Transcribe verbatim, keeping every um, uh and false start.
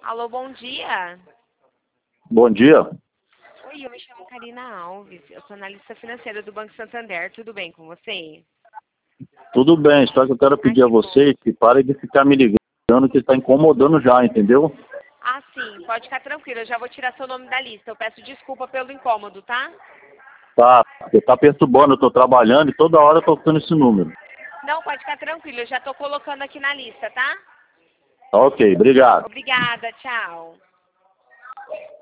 Alô, bom dia. Bom dia. Oi, eu me chamo Karina Alves. Eu sou analista financeira do Banco Santander. Tudo bem com você? Tudo bem, só que eu quero pedir Ah, a que bom. você que pare de ficar me ligando, que está incomodando já, entendeu? Ah, sim. Pode ficar tranquilo. Eu já vou tirar seu nome da lista. Eu peço desculpa pelo incômodo, tá? Tá, você tá perturbando, eu estou trabalhando e toda hora eu tô tendo esse número. Não, pode ficar tranquilo. Eu já tô colocando aqui na lista, tá? Tá, ok, obrigado. Obrigada. Tchau.